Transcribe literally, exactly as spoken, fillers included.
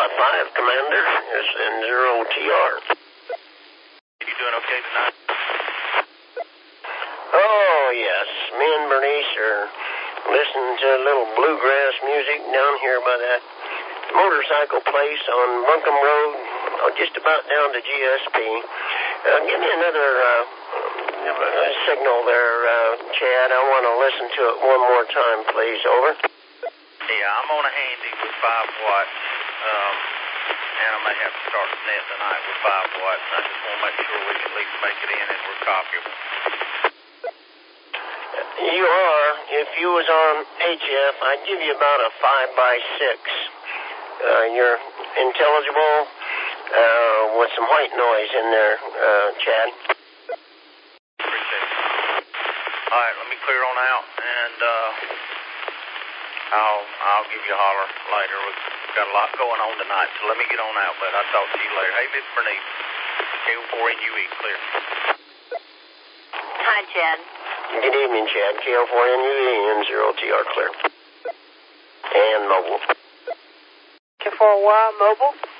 by five, Commander. It's in zero T R. You doing okay tonight? Oh, yes. Me and Bernice are listening to a little bluegrass music down here by that motorcycle place on Buncombe Road, oh, just about down to G S P. Uh, give me another uh, signal there, uh, Chad. I want to listen to it one more time, please. Over. Yeah, I'm on a handy with five watts, um, and I may have to start the net tonight with five watts. I just want to make sure we can at least make it in and we're copyable. You are. If you was on H F, I'd give you about a five by six. Uh, you're intelligible uh, with some white noise in there, uh, Chad. Appreciate it. All right, let me clear on out, and uh, I'll I'll give you a holler later. We've got a lot going on tonight, so let me get on out, but I'll talk to you later. Hey, Miss Bernice, K O four N U E, clear. Hi, Chad. Good evening, Chad. K O four N U E and zero T R, clear. And mobile. K four Y, mobile.